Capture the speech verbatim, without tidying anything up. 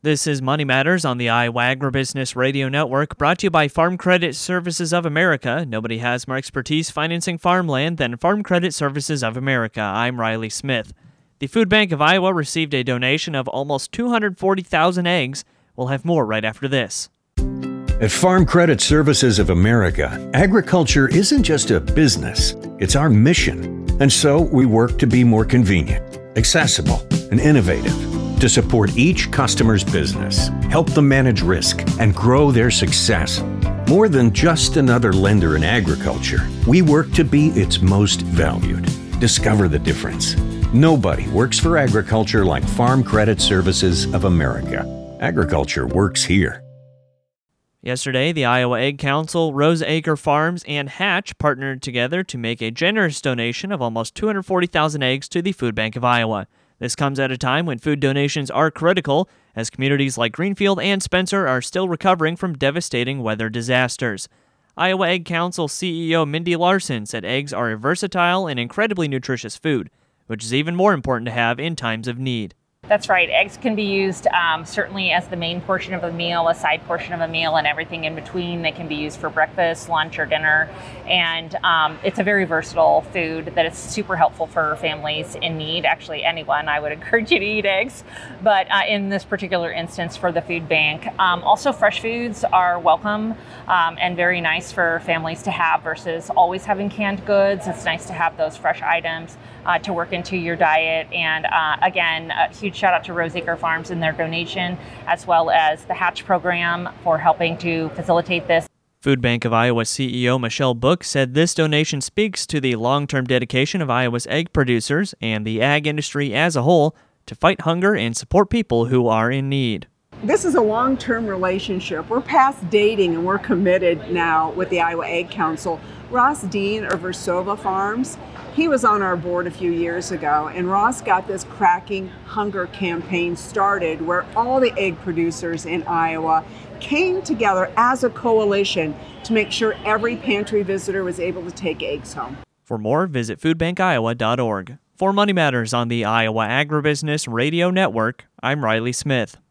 This is Money Matters on the Iowa Agribusiness Radio Network, brought to you by Farm Credit Services of America. Nobody has more expertise financing farmland than Farm Credit Services of America. I'm Riley Smith. The Food Bank of Iowa received a donation of almost two hundred forty thousand eggs. We'll have more right after this. At Farm Credit Services of America, agriculture isn't just a business, it's our mission. And so we work to be more convenient, accessible, and innovative to support each customer's business, help them manage risk, and grow their success. More than just another lender in agriculture, we work to be its most valued. Discover the difference. Nobody works for agriculture like Farm Credit Services of America. Agriculture works here. Yesterday, the Iowa Egg Council, Rose Acre Farms, and Hatch partnered together to make a generous donation of almost two hundred forty thousand eggs to the Food Bank of Iowa. This comes at a time when food donations are critical, as communities like Greenfield and Spencer are still recovering from devastating weather disasters. Iowa Egg Council C E O Mindy Larson said eggs are a versatile and incredibly nutritious food, which is even more important to have in times of need. That's right. Eggs can be used um, certainly as the main portion of a meal, a side portion of a meal, and everything in between. They can be used for breakfast, lunch, or dinner. And um, it's a very versatile food that is super helpful for families in need. Actually, anyone, I would encourage you to eat eggs. But uh, in this particular instance for the food bank, um, also fresh foods are welcome um, and very nice for families to have versus always having canned goods. It's nice to have those fresh items uh, to work into your diet. And uh, again, a huge shout out to Rose Acre Farms and their donation, as well as the Hatch program for helping to facilitate this. Food Bank of Iowa C E O Michelle Book said this donation speaks to the long-term dedication of Iowa's egg producers and the ag industry as a whole to fight hunger and support people who are in need. This is a long-term relationship. We're past dating and we're committed now with the Iowa Egg Council. Ross Dean of Versova Farms, he was on our board a few years ago, and Ross got this Cracking Hunger campaign started where all the egg producers in Iowa came together as a coalition to make sure every pantry visitor was able to take eggs home. For more, visit food bank iowa dot org. For Money Matters on the Iowa Agribusiness Radio Network, I'm Riley Smith.